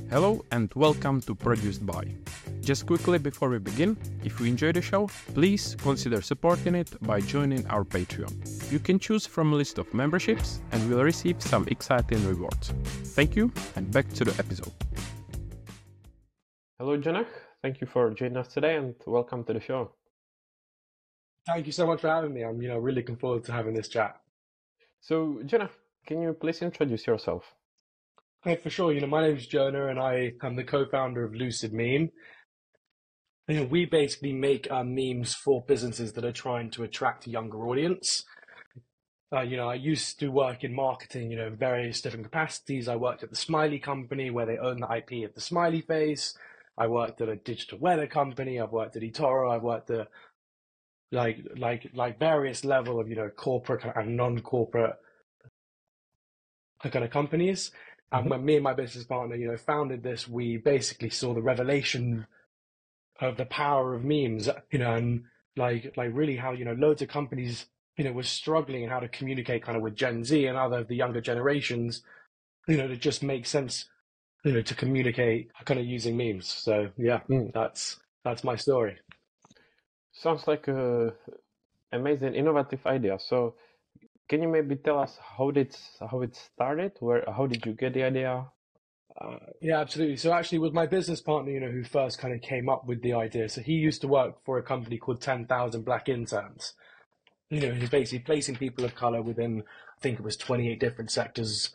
Hello and welcome to Produced By. Just quickly before we begin, if you enjoy the show, please consider supporting it by joining our Patreon. You can choose from a list of memberships and will receive some exciting rewards. Thank you, and back to the episode. Hello, Janak. Thank you for joining us today and welcome to the show. Thank you so much for having me. I'm really looking forward to having this chat. So, Janak, can you please introduce yourself? Hey, for sure. My name is Jonah and I am the co-founder of Lucid Meme. We basically make memes for businesses that are trying to attract a younger audience. I used to work in marketing, in various different capacities. I worked at the Smiley company where they own the IP of the smiley face. I worked at a digital weather company. I've worked at eToro. I've worked at like various level of, corporate and non-corporate kind of companies. And when me and my business partner, founded this, we basically saw the revelation of the power of memes, and like really how, loads of companies, were struggling and how to communicate kind of with Gen Z and other of the younger generations, to just make sense, to communicate kind of using memes. So yeah, that's my story. Sounds like a amazing, innovative idea. So can you maybe tell us how it started? How did you get the idea? Yeah, absolutely. So actually, with my business partner, who first kind of came up with the idea. So he used to work for a company called 10,000 Black Interns. He's basically placing people of color within, I think it was 28 different sectors.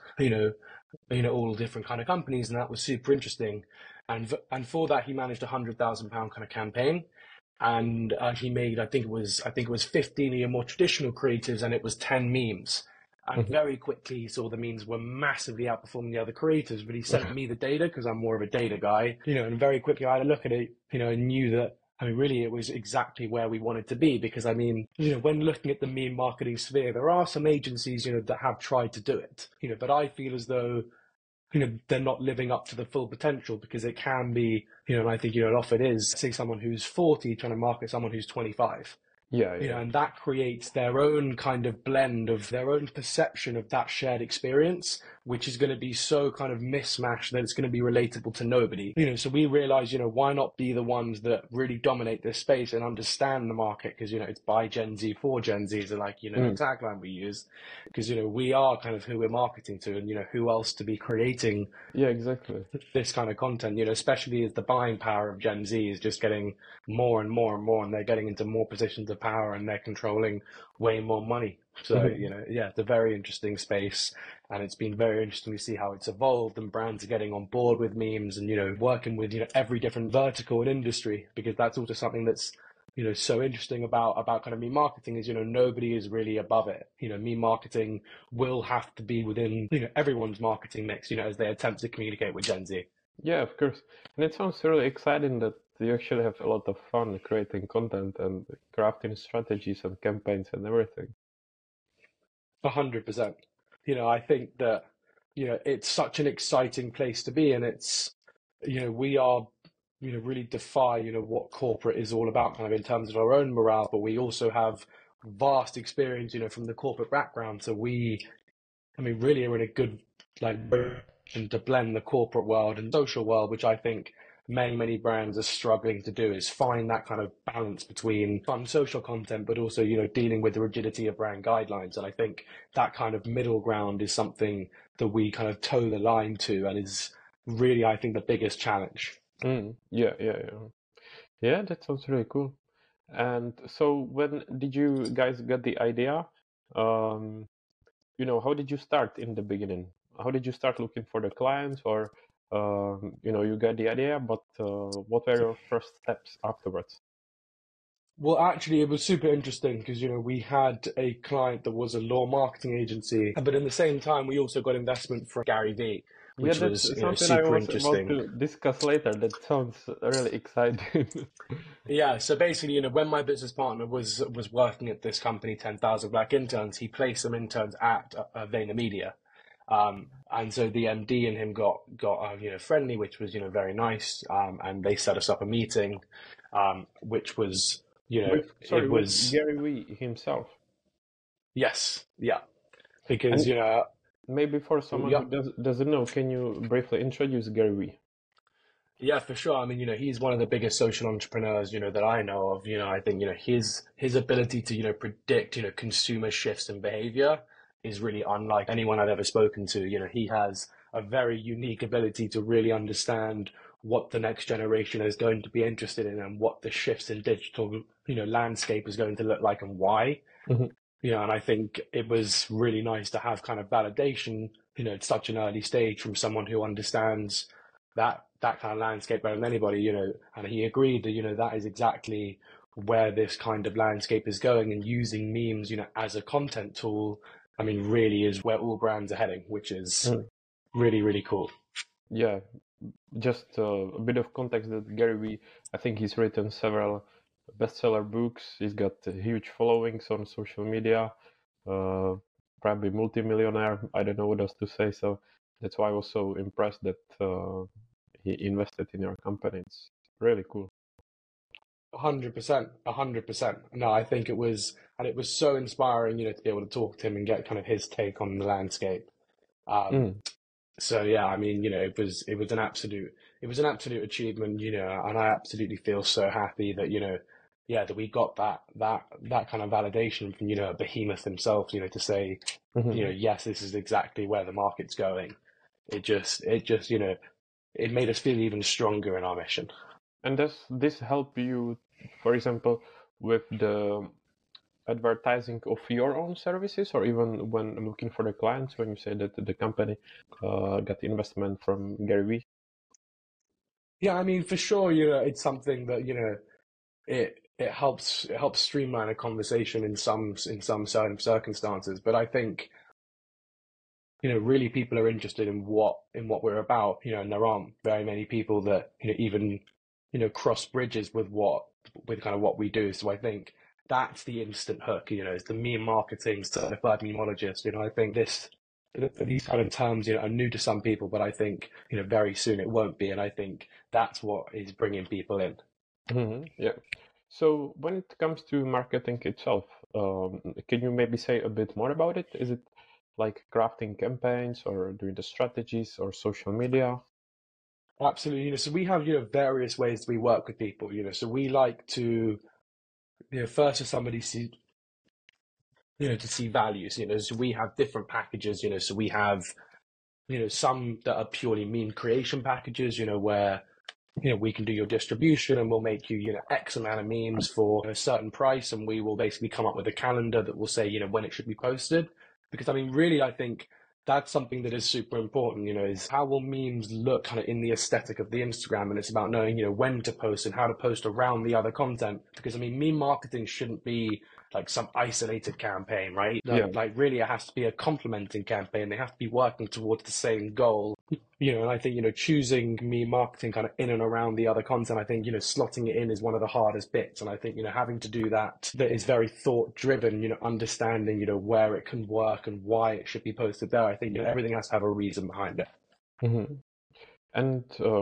All different kind of companies, and that was super interesting. And for that, he managed £100,000 kind of campaign. And he made, I think it was 15 of your more traditional creatives, and it was 10 memes. And very quickly he saw the memes were massively outperforming the other creators, but he sent me the data because I'm more of a data guy, and very quickly I had a look at it, and knew that, really it was exactly where we wanted to be. Because when looking at the meme marketing sphere, there are some agencies, that have tried to do it, but I feel as though they're not living up to the full potential, because it can be, and I think, often is, say, someone who's 40 trying to market someone who's 25. Yeah. And that creates their own kind of blend of their own perception of that shared experience, which is going to be so kind of mismatched that it's going to be relatable to nobody. So we realize, why not be the ones that really dominate this space and understand the market? Because, it's by Gen Z for Gen Z is like, the tagline we use, because, we are kind of who we're marketing to, and, who else to be creating this kind of content, especially as the buying power of Gen Z is just getting more and more and more, and they're getting into more positions of power and they're controlling way more money. So, it's a very interesting space, and it's been very interesting to see how it's evolved, and brands are getting on board with memes and, working with, every different vertical and industry, because that's also something that's, so interesting about kind of meme marketing is, nobody is really above it. Meme marketing will have to be within, everyone's marketing mix, as they attempt to communicate with Gen Z. Yeah, of course. And it sounds really exciting that you actually have a lot of fun creating content and crafting strategies and campaigns and everything. 100%. I think that, it's such an exciting place to be, and it's, we are, really defy, what corporate is all about kind of in terms of our own morale, but we also have vast experience, from the corporate background. So really are in a good, and to blend the corporate world and social world, which I think many brands are struggling to do, is find that kind of balance between fun social content, but also, dealing with the rigidity of brand guidelines. And I think that kind of middle ground is something that we kind of toe the line to, and is really, I think, the biggest challenge. Yeah, that sounds really cool. And so when did you guys get the idea? How did you start in the beginning? How did you start looking for the clients, or you got the idea, but what were your first steps afterwards? Well, actually, it was super interesting because, we had a client that was a law marketing agency, but in the same time, we also got investment from Gary Vee, which was something super I was interesting. about to discuss later. That sounds really exciting. Yeah, so basically, when my business partner was working at this company, 10,000 Black Interns, he placed some interns at VaynerMedia. And so the MD and him got friendly, which was, very nice. And they set us up a meeting, which was, Sorry, with Gary Vee himself. Yes, yeah, because maybe for someone who doesn't know, can you briefly introduce Gary Vee? Yeah, for sure. I mean, he's one of the biggest social entrepreneurs, that I know of. I think, his ability to, predict, consumer shifts in behavior is really unlike anyone I've ever spoken to. He has a very unique ability to really understand what the next generation is going to be interested in and what the shifts in digital, landscape is going to look like and why. Mhm. And I think it was really nice to have kind of validation, at such an early stage from someone who understands that kind of landscape better than anybody, and he agreed that, that is exactly where this kind of landscape is going, and using memes, as a content tool, I mean, really is where all brands are heading, which is Mm. really, really cool. Yeah, just a bit of context that Gary Vee, I think he's written several bestseller books. He's got huge followings on social media, probably multimillionaire. I don't know what else to say. So that's why I was so impressed that he invested in your company. It's really cool. 100%, 100%. No, I think and it was so inspiring, to be able to talk to him and get kind of his take on the landscape. Um, Mm. So yeah, I mean, it was an absolute achievement, and I absolutely feel so happy that, yeah, that we got that kind of validation from, a behemoth himself, to say, Mhm. yes, this is exactly where the market's going. It just, it made us feel even stronger in our mission. And does this help you, for example, with the advertising of your own services, or even when looking for the clients, when you say that the company got investment from Gary Vee? Yeah, I mean, for sure, it's something that, it helps streamline a conversation in some certain circumstances. But I think, really people are interested in what we're about, and there aren't very many people that, even, cross bridges with kind of what we do. So I think that's the instant hook, is the meme marketing certified memeologist. I think these kind of terms, are new to some people, but I think, very soon it won't be. And I think that's what is bringing people in. Yeah. So when it comes to marketing itself, can you maybe say a bit more about it? Is it like crafting campaigns or doing the strategies or social media? Absolutely. So we have, various ways we work with people, so we like to, first if somebody see, to see values, so we have different packages, so we have, some that are purely meme creation packages, where, we can do your distribution and we'll make you, X amount of memes for a certain price. And we will basically come up with a calendar that will say, when it should be posted. Because I mean, really, I think that's something that is super important, is how will memes look kind of in the aesthetic of the Instagram. And it's about knowing, when to post and how to post around the other content. Because I mean, meme marketing shouldn't be like some isolated campaign, right? Yeah. Like really, it has to be a complementing campaign. They have to be working towards the same goal. And I think, choosing meme marketing kind of in and around the other content, I think, slotting it in is one of the hardest bits. And I think, having to do that is very thought driven, understanding, where it can work and why it should be posted there. I think, everything has to have a reason behind it. Mhm. And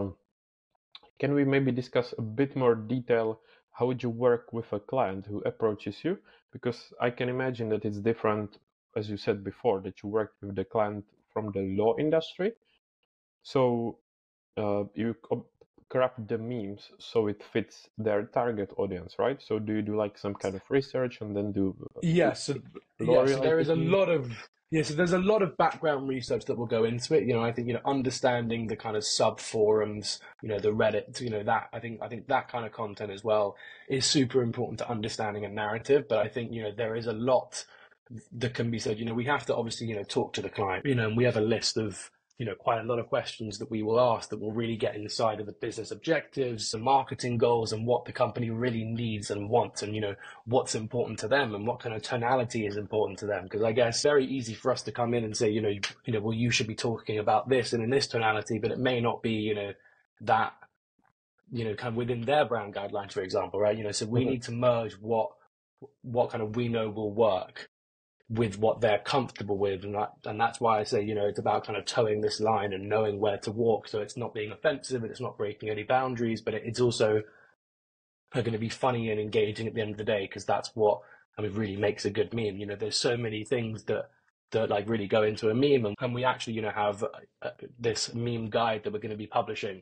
can we maybe discuss a bit more detail? How would you work with a client who approaches you? Because I can imagine that it's different, as you said before, that you work with the client from the law industry. So you craft the memes so it fits their target audience, right? So do you do like some kind of research and then do Yeah, so there is law-related a memes? lot of so there's a lot of background research that will go into it. I think, understanding the kind of sub forums, the Reddit, that I think that kind of content as well is super important to understanding a narrative. But I think, there is a lot that can be said. We have to obviously, talk to the client, and we have a list of, quite a lot of questions that we will ask that will really get inside of the business objectives, the marketing goals, and what the company really needs and wants, and, what's important to them and what kind of tonality is important to them. Because I guess it's very easy for us to come in and say, well, you should be talking about this and in this tonality, but it may not be, that, kind of within their brand guidelines, for example, right? So we Mhm. need to merge what kind of we know will work with what they're comfortable with. And that's why I say, it's about kind of towing this line and knowing where to walk. So it's not being offensive and it's not breaking any boundaries, but it's also going to be funny and engaging at the end of the day, because that's what, I mean, really makes a good meme. There's so many things that like really go into a meme, and we actually, have this meme guide that we're going to be publishing.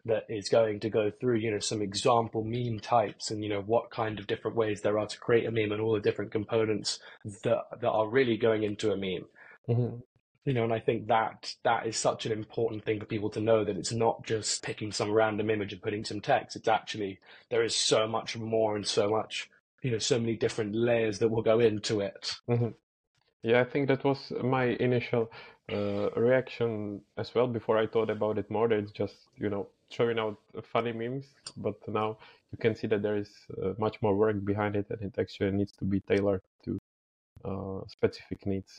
that is going to go through, some example meme types and, what kind of different ways there are to create a meme and all the different components that are really going into a meme. Mm-hmm. And I think that is such an important thing for people to know, that it's not just picking some random image and putting some text. It's actually, there is so much more and so much, so many different layers that will go into it. Mm-hmm. Yeah, I think that was my initial reaction as well before I thought about it more. That it's just, throwing out funny memes, but now you can see that there is much more work behind it, and it actually needs to be tailored to specific needs.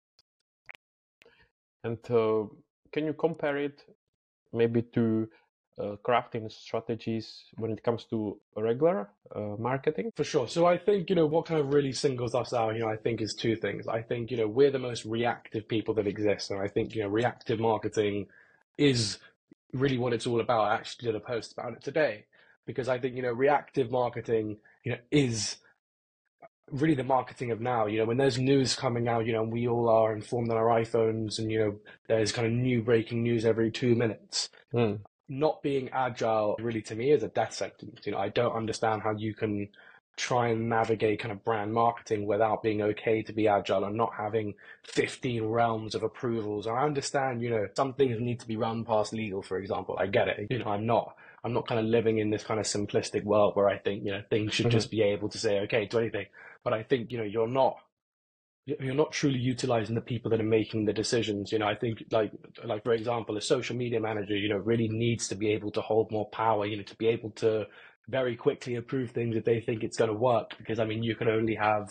And can you compare it maybe to crafting strategies when it comes to regular marketing? For sure. So I think, what kind of really singles us out, I think is two things. I think, we're the most reactive people that exist. And I think, reactive marketing is really what it's all about. I actually did a post about it today, because I think, reactive marketing, is really the marketing of now. When there's news coming out, and we all are informed on our iPhones, and, there's kind of new breaking news every 2 minutes. Not being agile really, to me, is a death sentence. I don't understand how you can try and navigate kind of brand marketing without being okay to be agile and not having 15 realms of approvals. I understand, some things need to be run past legal, for example. I get it. I'm not kind of living in this kind of simplistic world where I think, things should just be able to say, okay, to anything. But I think, you're not truly utilizing the people that are making the decisions. I think like for example, a social media manager, really needs to be able to hold more power, to be able to very quickly approve things if they think it's going to work. Because you can only have,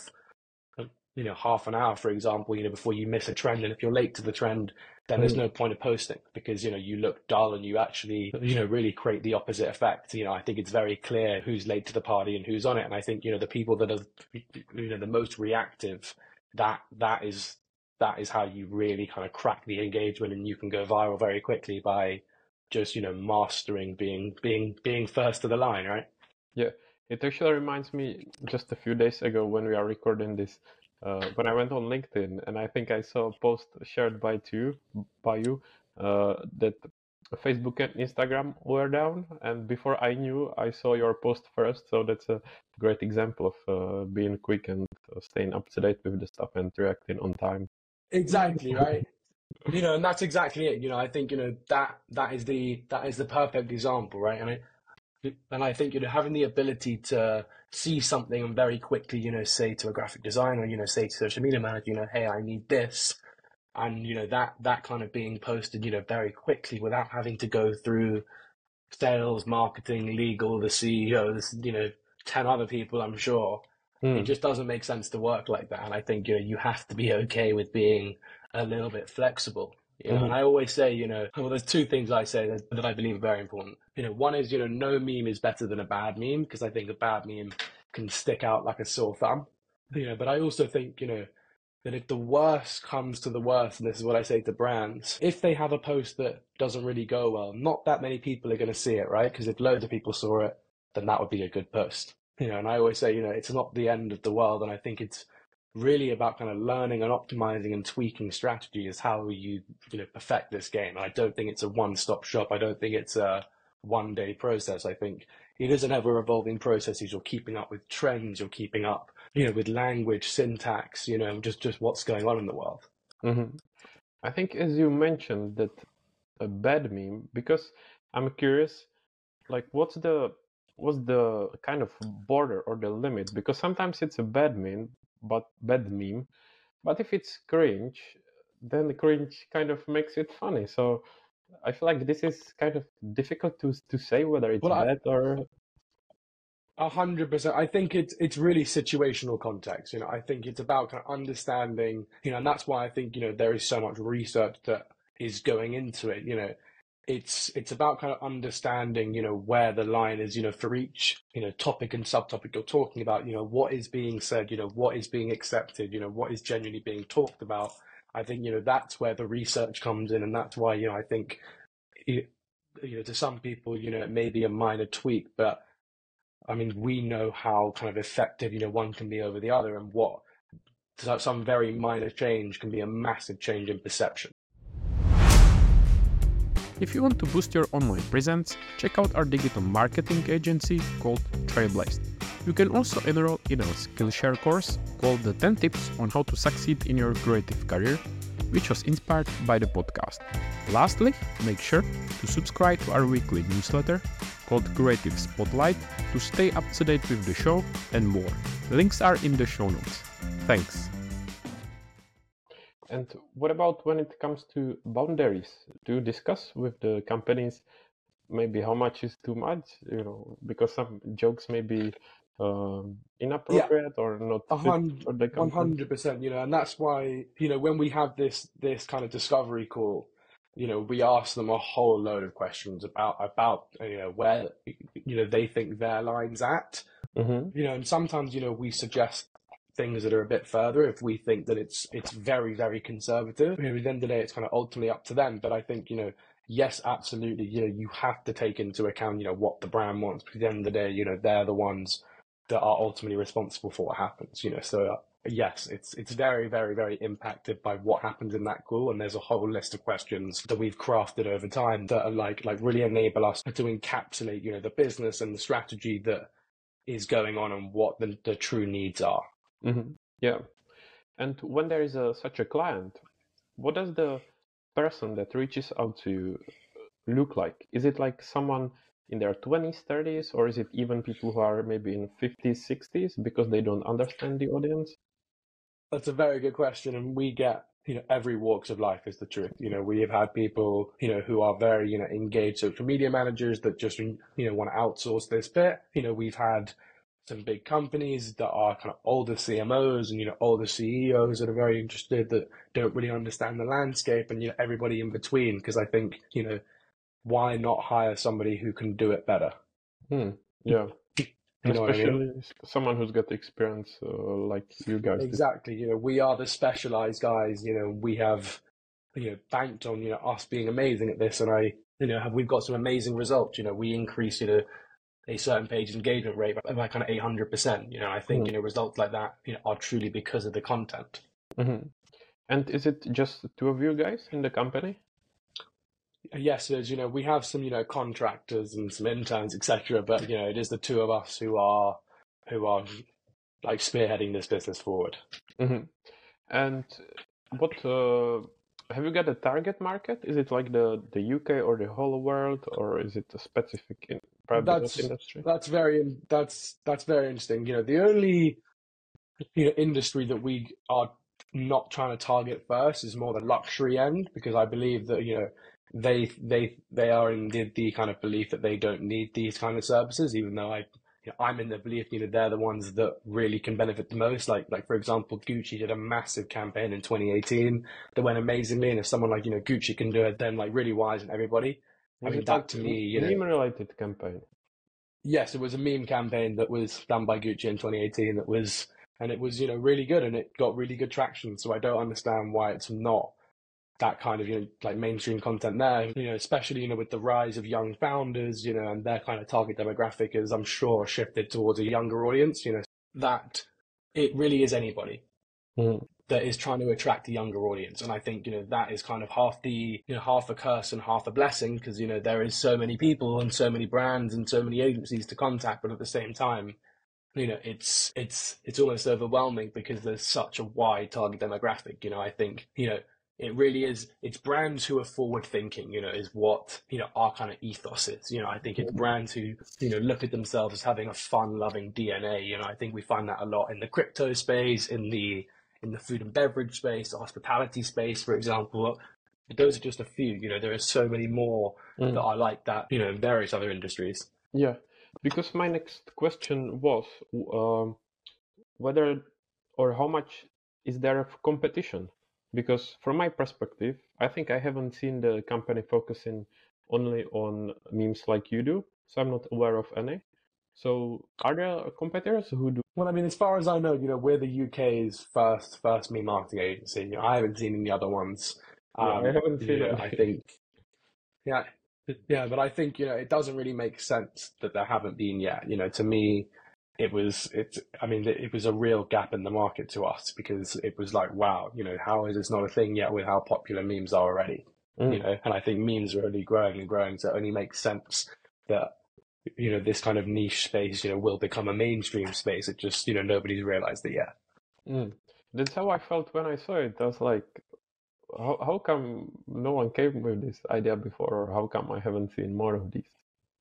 half an hour, for example, before you miss a trend. And if you're late to the trend, then there's no point of posting, because, you look dull and you actually, really create the opposite effect. I think it's very clear who's late to the party and who's on it. And I think, the people that are, the most reactive, that is how you really kind of crack the engagement, and you can go viral very quickly by just mastering being first to the line, right? Yeah, it actually reminds me, just a few days ago when we are recording this, when I went on LinkedIn, and I think I saw a post shared by you that Facebook and Instagram were down, and before I knew, I saw your post first. So that's a great example of being quick and staying up to date with the stuff and reacting on time. Exactly, right. And that's exactly it. I think, that is the perfect example, right? And I think, having the ability to see something and very quickly, say to a graphic designer, say to social media manager, hey, I need this. And, that kind of being posted, very quickly without having to go through sales, marketing, legal, the CEO, 10 other people, I'm sure. It just doesn't make sense to work like that. And I think, you have to be okay with being a little bit flexible. And I always say, well, there's two things I say that I believe are very important. One is, no meme is better than a bad meme, because I think a bad meme can stick out like a sore thumb. But I also think, that if the worst comes to the worst, and this is what I say to brands, if they have a post that doesn't really go well, not that many people are going to see it, right? Because if loads of people saw it, then that would be a good post. And I always say, it's not the end of the world. And I think it's really about kind of learning and optimizing and tweaking strategy is how you perfect this game. And I don't think it's a one-stop shop. I don't think it's a one-day process. I think it is an ever-evolving process. You're keeping up with trends. You're keeping up, with language, syntax, just what's going on in the world. I think, as you mentioned, that a bad meme, because I'm curious, like what's the kind of border or the limit? Because sometimes it's a bad meme, but if it's cringe, then the cringe kind of makes it funny. So I feel like this is kind of difficult to say whether it's bad or 100%. I think it's really situational context. I think it's about kind of understanding, and that's why I think, there is so much research that is going into it. It's about kind of understanding, where the line is, for each, topic and subtopic you're talking about, what is being said, what is being accepted, what is genuinely being talked about. I think, that's where the research comes in. And that's why, I think, to some people, it may be a minor tweak, but I mean, we know how kind of effective, one can be over the other, and what some very minor change can be a massive change in perception. If you want to boost your online presence, check out our digital marketing agency called Trailblazed. You can also enroll in our Skillshare course called The 10 Tips on How to Succeed in Your Creative Career, which was inspired by the podcast. Lastly, make sure to subscribe to our weekly newsletter called Creative Spotlight to stay up to date with the show and more. Links are in the show notes. Thanks. And what about when it comes to boundaries? Do you discuss with the companies maybe how much is too much? Because some jokes may be inappropriate or not fit for the content. 100%, and that's why, when we have this kind of discovery call, we ask them a whole load of questions about where, they think their line's at, and sometimes, we suggest things that are a bit further if we think that it's very, very conservative. At the end of the day, it's kind of ultimately up to them. But I think, yes, absolutely, you have to take into account, what the brand wants. Because at the end of the day, they're the ones that are ultimately responsible for what happens, So yes, it's very, very, very impacted by what happens in that call. And there's a whole list of questions that we've crafted over time that are like really enable us to encapsulate, the business and the strategy that is going on and what the true needs are. Yeah. And when there is such a client, what does the person that reaches out to you look like? Is it like someone in their 20s, 30s, or is it even people who are maybe in 50s, 60s because they don't understand the audience? That's a very good question. And we get, every walks of life is the truth. We have had people, who are very, engaged social media managers that just, want to outsource this bit. We've had some big companies that are kind of older CMOs and, older CEOs that are very interested that don't really understand the landscape and, everybody in between. Because I think, why not hire somebody who can do it better? Yeah. Especially what I mean? Someone who's got experience like you guys. Exactly. We are the specialized guys, we have, banked on, us being amazing at this. And we've got some amazing results. We increase, a certain page engagement rate by kind of 800%. I think, results like that, are truly because of the content. And is it just the two of you guys in the company? Yes, it is. We have some, contractors and some interns, etc. But, it is the two of us who are like spearheading this business forward. And what have you got a target market? Is it like the UK or the whole world, or is it a specific private industry? That's very interesting. The only industry that we are not trying to target first is more the luxury end, because I believe that they are in the kind of belief that they don't need these kind of services, even though I'm in the belief they're the ones that really can benefit the most. Like for example, Gucci did a massive campaign in 2018 that went amazingly, and if someone like Gucci can do it, then really why isn't everybody? That to me, meme related campaign. Yes, it was a meme campaign that was done by Gucci in 2018. It was really good, and it got really good traction. So I don't understand why it's not that kind of like mainstream content there, especially with the rise of young founders, and their kind of target demographic is, I'm sure, shifted towards a younger audience, that it really is anybody that is trying to attract a younger audience. And I think that is kind of half a curse and half a blessing, because there is so many people and so many brands and so many agencies to contact, but at the same time it's almost overwhelming because there's such a wide target demographic. I think it really is. It's brands who are forward thinking, is what, our kind of ethos is. I think it's brands who, look at themselves as having a fun loving DNA. I think we find that a lot in the crypto space, in the food and beverage space, the hospitality space, for example. But those are just a few, there are so many more that are like that, in various other industries. Yeah, because my next question was whether or how much is there of competition? Because from my perspective, I think I haven't seen the company focusing only on memes like you do, so I'm not aware of any. So are there competitors who do? Well, as far as I know, we're the UK's first meme marketing agency. I haven't seen any other ones. I haven't seen it. I think, but I think it doesn't really make sense that there haven't been yet. To me, it was a real gap in the market to us, because it was like, wow, how is this not a thing yet with how popular memes are already? you know, and I think memes are only growing and growing, so it only makes sense that, you know, this kind of niche space, you know, will become a mainstream space. It just, you know, nobody's realized it yet. Mm. That's how I felt when I saw it. I was like, how come no one came with this idea before, or how come I haven't seen more of these?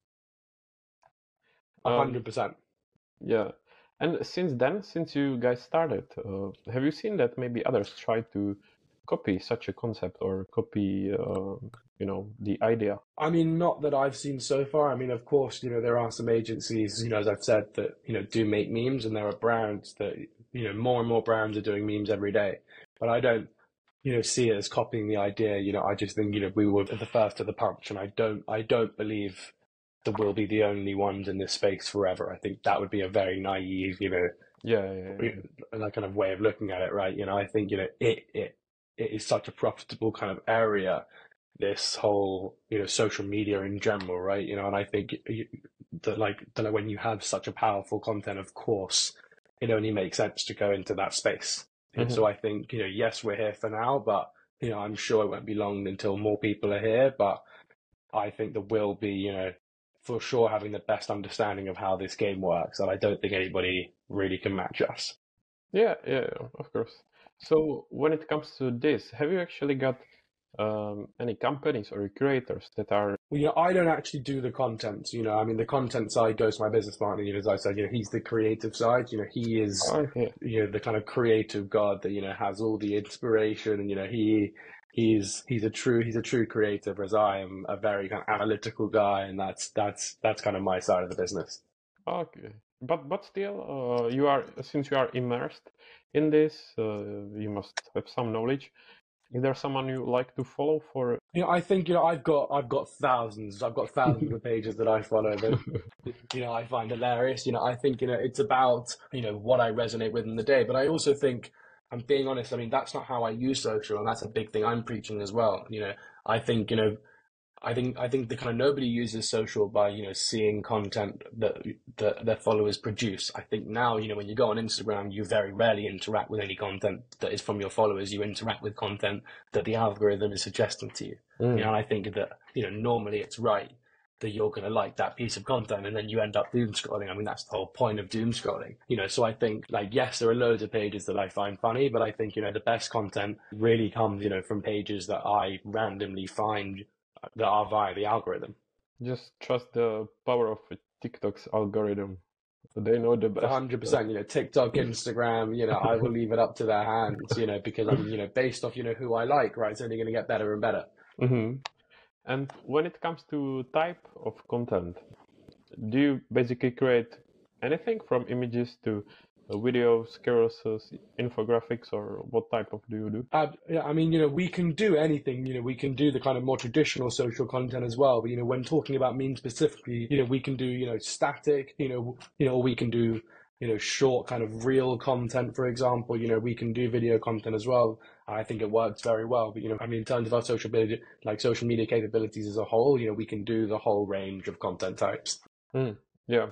Um, 100%. yeah. And since then, since you guys started, have you seen that maybe others try to copy such a concept or copy, you know, the idea? I mean, not that I've seen so far. I mean, of course, you know, there are some agencies, you know, as I've said, that, you know, do make memes, and there are brands that, you know, more and more brands are doing memes every day. But I don't, you know, see it as copying the idea. You know, I just think, you know, we were the first to the punch, and I don't believe that we'll be the only ones in this space forever. I think that would be a very naive, you know, Yeah, yeah, yeah. that kind of way of looking at it, right? You know, I think, you know, it is such a profitable kind of area, this whole, you know, social media in general, right? You know, and I think that when you have such a powerful content, of course, it only makes sense to go into that space. And Mhm. so I think, you know, yes, we're here for now, but, you know, I'm sure it won't be long until more people are here. But I think there will be, you know, for sure having the best understanding of how this game works. And I don't think anybody really can match us. Yeah, yeah, yeah, of course. So when it comes to this, have you actually got any companies or creators that are Well, you know, I don't actually do the content. You know, I mean, the content side goes to my business partner. You know, as I said, you know, he's the creative side. You know, he is, okay? you know, the kind of creative god that, you know, has all the inspiration, and you know, he's a true creative, whereas I am a very kind of analytical guy, and that's kind of my side of the business. Okay, but still, you are since you are immersed in this, you must have some knowledge. Is there someone you like to follow for? You know, I think, you know, I've got thousands of pages that I follow that, you know, I find hilarious. You know, I think, you know, it's about, you know, what I resonate with in the day. But I also think, I'm being honest, I mean, that's not how I use social, and that's a big thing I'm preaching as well. You know, I think, you know, I think the kind of nobody uses social by, you know, seeing content that their followers produce. I think now, you know, when you go on Instagram, you very rarely interact with any content that is from your followers. You interact with content that the algorithm is suggesting to you. You know, Mm, and I think that, you know, normally it's right that you're going to like that piece of content, and then you end up doom scrolling. I mean, that's the whole point of doom scrolling. You know, so I think, like, yes, there are loads of pages that I find funny, but I think, you know, the best content really comes, you know, from pages that I randomly find that are via the algorithm. just trust the power of TikTok's algorithm. They know the best. 100%, you know, TikTok, Instagram, you know, I will leave it up to their hands, you know, because I mean, you know, based off, you know, who I like, right, it's only going to get better and better. Hmm. And when it comes to type of content, do you basically create anything from images to videos, carousels, infographics, or what type of do you do? Yeah, I mean, you know, we can do anything. You know, we can do the kind of more traditional social content as well. But you know, when talking about memes specifically, you know, we can do, you know, static. Or we can do, you know, short kind of real content, for example. You know, we can do video content as well. I think it works very well. But you know, I mean, in terms of our social media capabilities as a whole, you know, we can do the whole range of content types. Mm, yeah.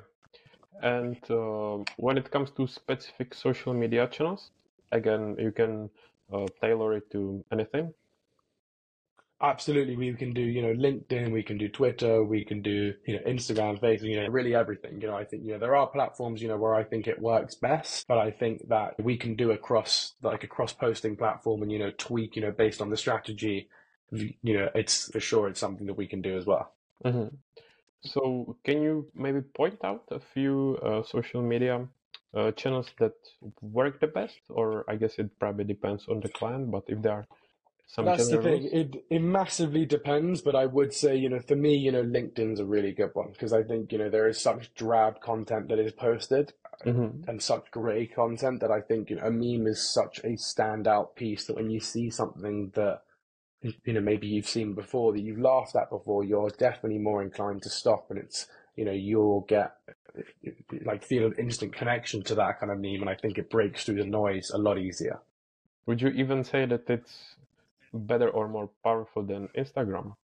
And when it comes to specific social media channels, again, you can tailor it to anything. Absolutely, we can do, you know, LinkedIn, we can do Twitter, we can do, you know, Instagram, Facebook, you know, really everything. You know, I think, you know, there are platforms, you know, where I think it works best, but I think that we can do a cross posting platform and, you know, tweak, you know, based on the strategy. You know, it's for sure it's something that we can do as well. Hmm. So, can you maybe point out a few social media channels that work the best? Or I guess it probably depends on the client, but if there are some That's the general thing. rules. It massively depends, but I would say, you know, for me, you know, LinkedIn's a really good one because I think, you know, there is such drab content that is posted Hmm. and such great content that I think, you know, a meme is such a standout piece that when you see something that, you know, maybe you've seen before, that you've laughed at before, you're definitely more inclined to stop, and it's, you know, you'll get like feel an instant connection to that kind of meme, and I think it breaks through the noise a lot easier. Would you even say that it's better or more powerful than Instagram?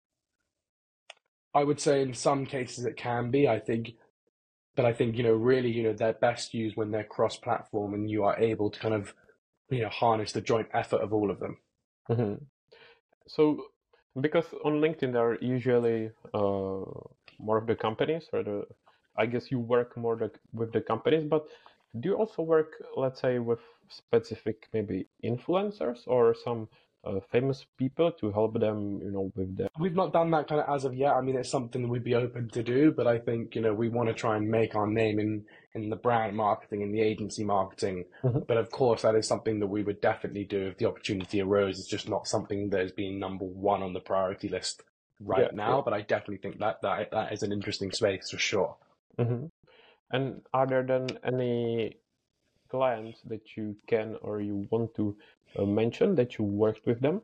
I would say in some cases it can be. I think, you know, really, you know, they're best used when they're cross-platform and you are able to kind of, you know, harness the joint effort of all of them. Hmm. So Because on LinkedIn there are usually more of the companies, or I guess you work more with the companies, but do you also work, let's say, with specific maybe influencers or some famous people to help them, with the. We've not done that kind of as of yet. I mean, it's something we'd be open to do, but I think, we want to try and make our name in the brand marketing and the agency marketing. Mhm. But of course, that is something that we would definitely do if the opportunity arose. It's just not something that has been number one on the priority list Yeah, right now, but I definitely think that is an interesting space for sure. hmm And are there then any clients that you can or you want to mention that you worked with them?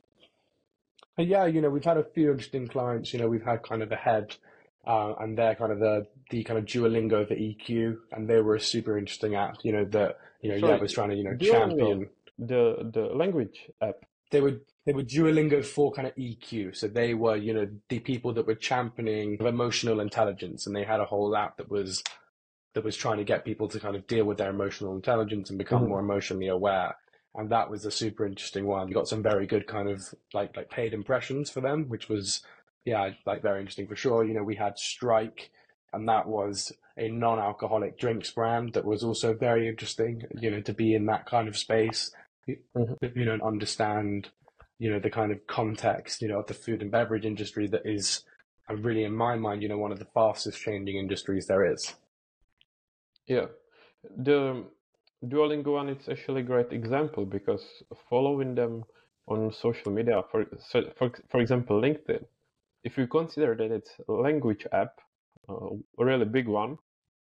And yeah, we've had a few interesting clients. We've had kind of the head, and they're kind of the kind of Duolingo for EQ, and they were a super interesting app. That Sorry, was trying to Duolingo, champion. the language app. They were Duolingo for kind of EQ, so they were the people that were championing emotional intelligence, and they had a whole app that was trying to get people to kind of deal with their emotional intelligence and become more Mhm. emotionally aware. And that was a super interesting one. You got some very good kind of like paid impressions for them, which was yeah, like very interesting for sure. We had Strike, and that was a non-alcoholic drinks brand that was also very interesting, to be in that kind of space, Mhm. and understand, the kind of context, of the food and beverage industry that is really, in my mind, one of the fastest changing industries there is. Yeah, the Duolingo one is actually a great example because following them on social media, for example, LinkedIn, if you consider that it's a language app, a really big one,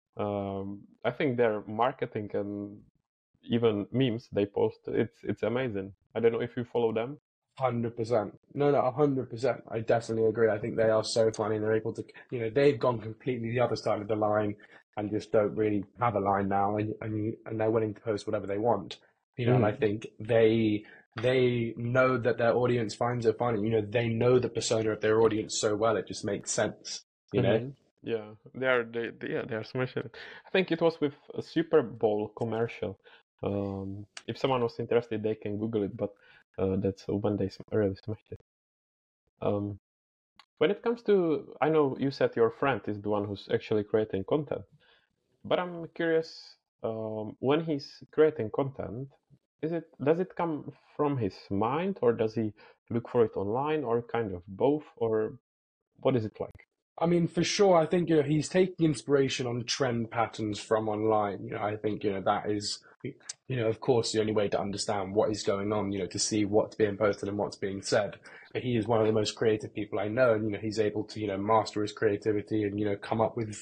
I think their marketing and even memes they post, it's amazing. I don't know if you follow them. 100%. No, no, 100%. I definitely agree. I think they are so funny. They're able to, they've gone completely the other side of the line and just don't really have a line now, and they're willing to post whatever they want. And I Mhm. think they know that their audience finds it funny. They know the persona of their audience so well, it just makes sense. You know. Mm-hmm. Yeah, they are smashing. I think it was with a Super Bowl commercial. If someone was interested, they can Google it. But that's when they really smashed it. Um, when it comes to, I know you said your friend is the one who's actually creating content, but I'm curious. When he's creating content, does it come from his mind, or does he look for it online, or kind of both, or what is it like? I mean, for sure, I think, he's taking inspiration on trend patterns from online. I think, that is, of course, the only way to understand what is going on, to see what's being posted and what's being said. But he is one of the most creative people I know, and, he's able to, master his creativity and, come up with,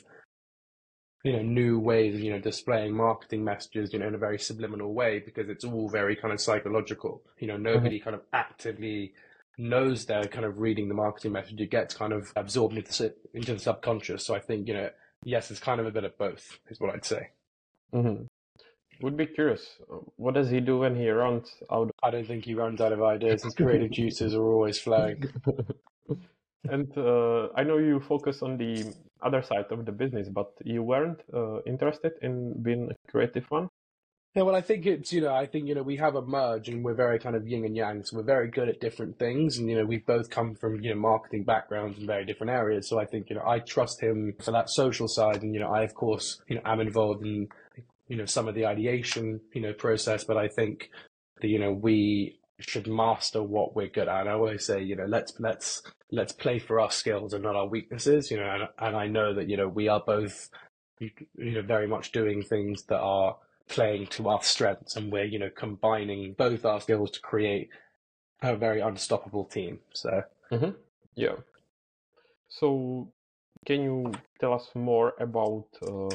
new ways of, displaying marketing messages, in a very subliminal way, because it's all very kind of psychological. Nobody kind of actively knows they're kind of reading the marketing message. It gets kind of absorbed into the subconscious. So I think, yes, it's kind of a bit of both, is what I'd say. Mm-hmm. Would be curious. What does he do when he runs out? I don't think he runs out of ideas. His creative juices are always flowing. And I know you focus on the other side of the business, but you weren't interested in being a creative one? Yeah, well, I think it's, I think, we have a merge and we're very kind of yin and yang. So we're very good at different things. And, we've both come from, marketing backgrounds in very different areas. So I think, I trust him for that social side. And, I, of course, am involved in, some of the ideation, process. But I think that, we should master what we're good at. And I always say, let's play for our skills and not our weaknesses, and I know that, we are both, very much doing things that are playing to our strengths, and we're combining both our skills to create a very unstoppable team. So Mm-hmm. Yeah. So, can you tell us more about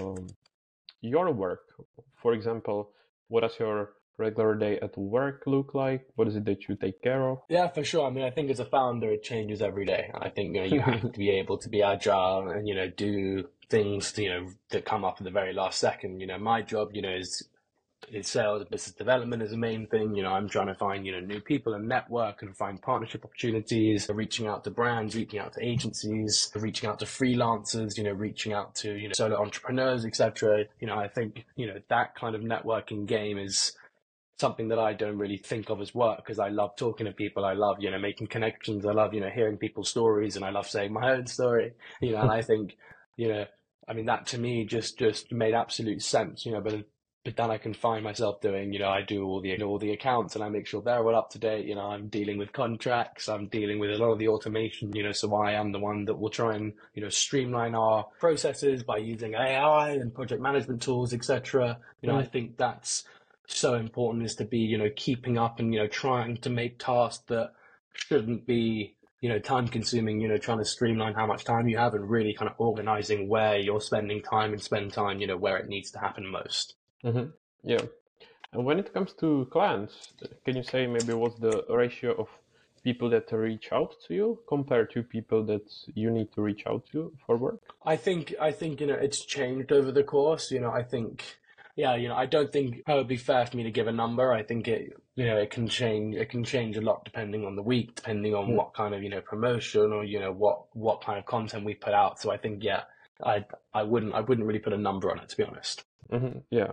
your work? For example, what does your regular day at work look like? What is it that you take care of? yeah, for sure. I mean, I think as a founder, it changes every day. I think you have to be able to be agile and do things that come up at the very last second. My job is sales and business development is the main thing. I'm trying to find, new people and network and find partnership opportunities, reaching out to brands, reaching out to agencies, reaching out to freelancers, reaching out to, solo entrepreneurs, etc. I think, that kind of networking game is something that I don't really think of as work because I love talking to people. I love, making connections. I love, hearing people's stories, and I love saying my own story, and I think, you know, I mean, that to me just made absolute sense, but then I can find myself doing, I do all the accounts and I make sure they're all up to date. I'm dealing with contracts, I'm dealing with a lot of the automation, so I am the one that will try and, streamline our processes by using AI and project management tools, etc. I think that's so important, is to be, keeping up and, trying to make tasks that shouldn't be, time consuming, trying to streamline how much time you have and really kind of organizing where you're spending time and spend time, where it needs to happen most. Mm-hmm. Yeah. And when it comes to clients, can you say maybe what's the ratio of people that reach out to you compared to people that you need to reach out to for work? I think it's changed over the course. I think, yeah, I don't think it would be fair for me to give a number. I think it can change. It can change a lot depending on the week, depending on what kind of promotion or what kind of content we put out. So I think, yeah, I wouldn't really put a number on it, to be honest. Mm-hmm. Yeah.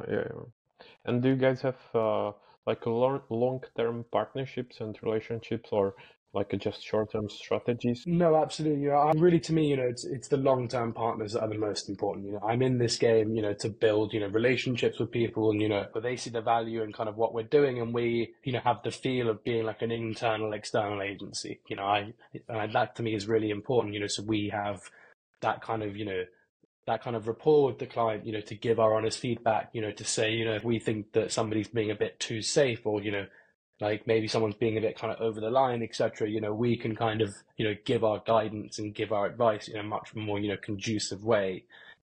And do you guys have like a long-term partnerships and relationships, or like just short-term strategies? No, absolutely. Really, to me, it's the long-term partners that are the most important. I'm in this game, to build, relationships with people, and, where they see the value in kind of what we're doing, and we, have the feel of being like an internal, external agency. That to me is really important. So we have that kind of, that kind of rapport with the client, to give our honest feedback, to say, if we think that somebody's being a bit too safe, or, like maybe someone's being a bit kind of over the line, etc. We can kind of, give our guidance and give our advice in a much more, conducive way,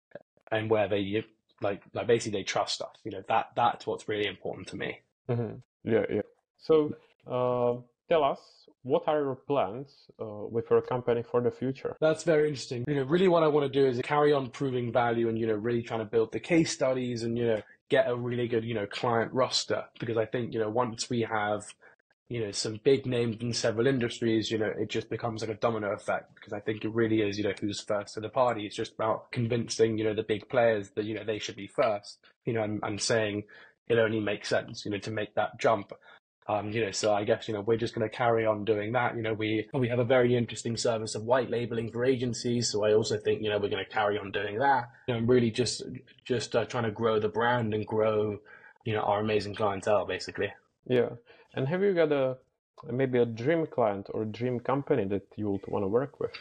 and where they like basically they trust us. That's what's really important to me. Mm-hmm. Yeah. So tell us, what are your plans with your company for the future? That's very interesting. Really what I want to do is carry on proving value and, really trying to build the case studies and, get a really good, client roster. Because I think, once we have, some big names in several industries, it just becomes like a domino effect. Because I think it really is, who's first to the party. It's just about convincing, the big players that, they should be first, and saying it only makes sense, to make that jump. So I guess, we're just going to carry on doing that. We have a very interesting service of white labeling for agencies. So I also think, we're going to carry on doing that. Really just trying to grow the brand and grow, our amazing clientele, basically. Yeah. And have you got maybe a dream client or dream company that you would want to work with?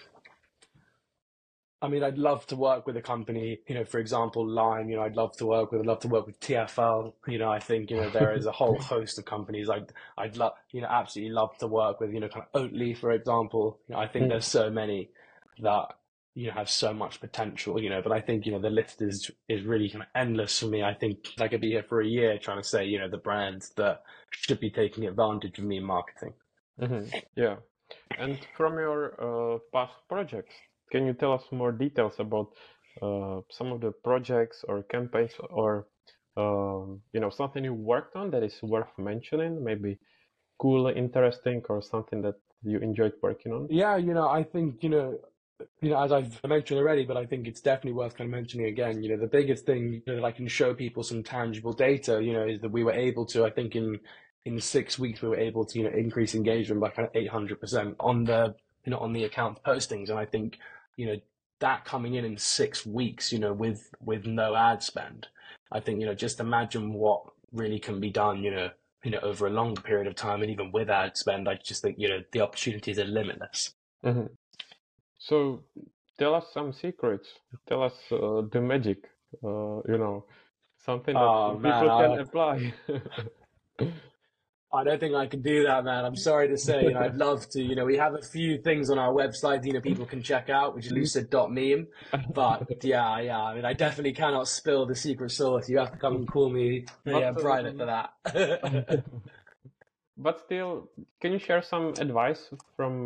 I mean, I'd love to work with a company, for example, Lime, I'd love to work with TFL. I think, there is a whole host of companies I'd love, absolutely love to work with, kind of Oatly, for example. I think there's so many that, have so much potential, but I think, the list is really kind of endless for me. I think I could be here for a year trying to say, the brands that should be taking advantage of me in marketing. Mm-hmm. Yeah. And from your past projects, can you tell us more details about some of the projects or campaigns, or something you worked on that is worth mentioning? Maybe cool, interesting, or something that you enjoyed working on? Yeah, I think as I've mentioned already, but I think it's definitely worth kind of mentioning again. The biggest thing that I can show people some tangible data, is that we were able to, I think in 6 weeks, we were able to, increase engagement by kind of 800% on the account postings. And I think, that coming in 6 weeks, with no ad spend, I think, just imagine what really can be done, over a longer period of time, and even with ad spend, I just think, the opportunities are limitless. Mm-hmm. So tell us some secrets. Tell us the magic, something that people can apply. I don't think I can do that, man. I'm sorry to say, I'd love to. We have a few things on our website, people can check out, which is lucid.meme. But yeah, I mean, I definitely cannot spill the secret sauce. You have to come and call me private for that. But still, can you share some advice from,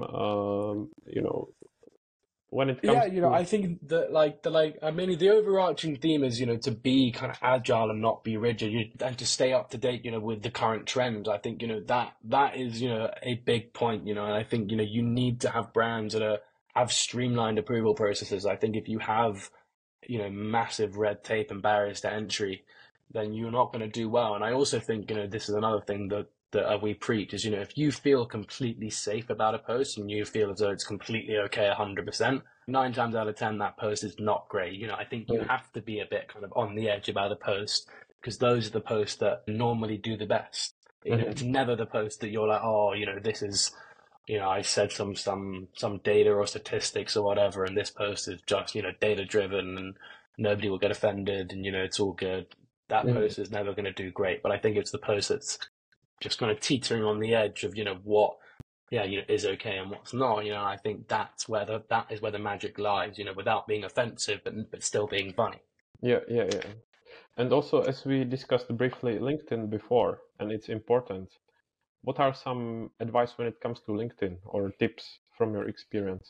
when it comes to... I think that the overarching theme is, to be kind of agile and not be rigid, and to stay up to date, with the current trends. I think, that is, a big point, and I think, you need to have brands that have streamlined approval processes. I think if you have, massive red tape and barriers to entry, then you're not going to do well. And I also think, this is another thing that we preach is, if you feel completely safe about a post and you feel as though it's completely okay 100%, 9 times out of 10, that post is not great. I think you have to be a bit kind of on the edge about a post, because those are the posts that normally do the best. It's never the post that you're like, oh, this is, I said some data or statistics or whatever, and this post is just, data driven and nobody will get offended and, it's all good. That post is never going to do great. But I think it's the post that's just kind of teetering on the edge of, what, is okay and what's not. I think that is where the magic lies, without being offensive, but still being funny. Yeah. And also, as we discussed briefly, LinkedIn before, and it's important. What are some advice when it comes to LinkedIn or tips from your experience?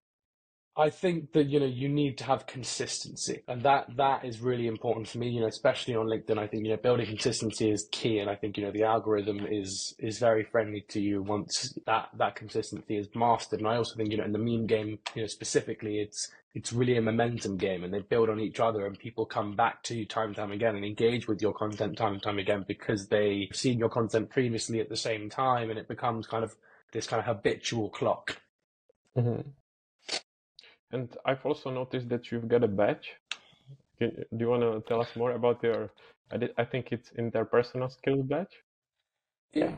I think that, you need to have consistency, and that is really important for me, especially on LinkedIn. I think, building consistency is key. And I think, the algorithm is very friendly to you once that consistency is mastered. And I also think, in the meme game, specifically, it's really a momentum game, and they build on each other, and people come back to you time and time again and engage with your content time and time again because they've seen your content previously at the same time, and it becomes kind of this kind of habitual clock. Mm-hmm. And I've also noticed that you've got a badge. Do you want to tell us more about your, I think it's interpersonal skills badge? Yeah,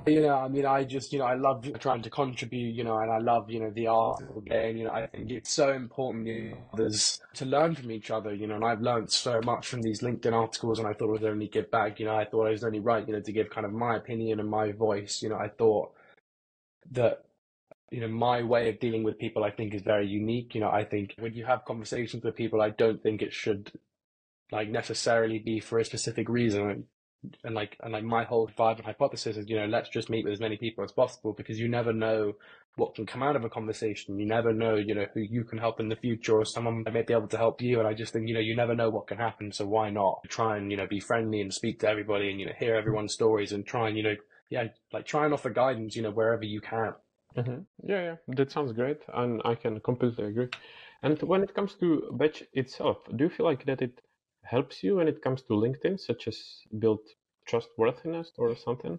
I love trying to contribute, and I love, the art of the game. I think it's so important, others to learn from each other, and I've learned so much from these LinkedIn articles, and I thought it was only give back, I thought I was only right, to give kind of my opinion and my voice. I thought that, my way of dealing with people, I think, is very unique. I think when you have conversations with people, I don't think it should necessarily be for a specific reason. And my whole vibe and hypothesis is, let's just meet with as many people as possible, because you never know what can come out of a conversation. You never know, who you can help in the future, or someone may be able to help you. And I just think, you never know what can happen. So why not try and, be friendly and speak to everybody and, hear everyone's stories and try and, try and offer guidance, wherever you can. Mm-hmm. Yeah, that sounds great, and I can completely agree. And when it comes to badge itself, do you feel like that it helps you when it comes to LinkedIn, such as build trustworthiness or something?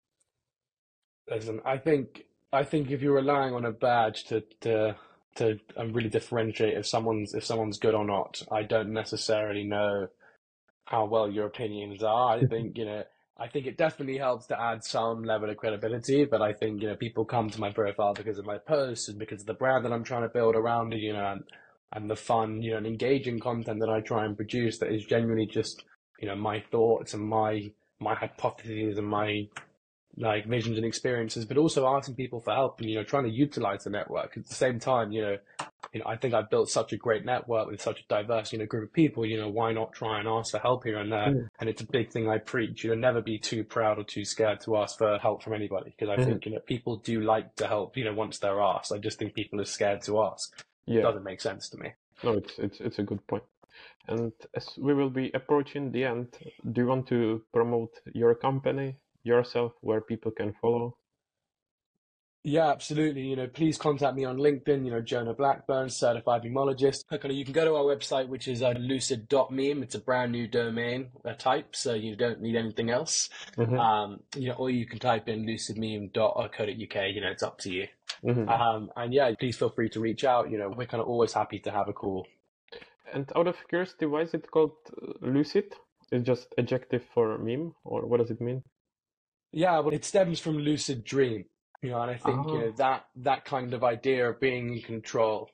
Listen, I think if you're relying on a badge to really differentiate if someone's good or not, I don't necessarily know how well your opinions are. I think I think it definitely helps to add some level of credibility, but I think, people come to my profile because of my posts and because of the brand that I'm trying to build around it, and the fun, and engaging content that I try and produce that is genuinely just, my thoughts and my hypotheses and my visions and experiences, but also asking people for help and, trying to utilize the network. At the same time, I think I've built such a great network with such a diverse, group of people, why not try and ask for help here and there? And it's a big thing I preach, never be too proud or too scared to ask for help from anybody. Because I think, people do like to help, once they're asked. I just think people are scared to ask. Yeah. It doesn't make sense to me. No, it's a good point. And as we will be approaching the end, do you want to promote your company, yourself, where people can follow? Yeah, absolutely. Please contact me on LinkedIn, Jonah Blackburn, certified memologist. You can go to our website, which is lucid.meme. It's a brand new domain type, so you don't need anything else. Mm-hmm. Or you can type in lucidmeme.co.uk, it's up to you. Mm-hmm. And yeah, please feel free to reach out. We're kind of always happy to have a call. And out of curiosity, why is it called lucid? It's just adjective for meme, or what does it mean? Yeah, well, it stems from lucid dream. And I think that kind of idea of being in control.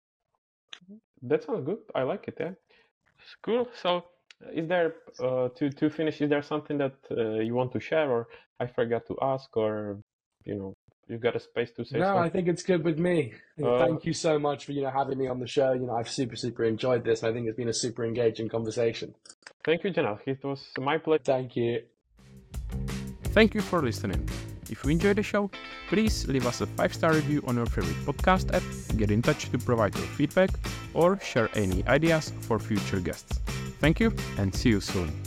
That sounds good. I like it. Yeah, cool. So, is there to finish? Is there something that you want to share, or I forgot to ask, or you've got a space to say? No, something? I think it's good with me. Thank you so much for having me on the show. I've super enjoyed this. I think it's been a super engaging conversation. Thank you, Jonah. It was my pleasure. Thank you. Thank you for listening. If you enjoyed the show, please leave us a 5-star review on your favorite podcast app, get in touch to provide your feedback, or share any ideas for future guests. Thank you, and see you soon.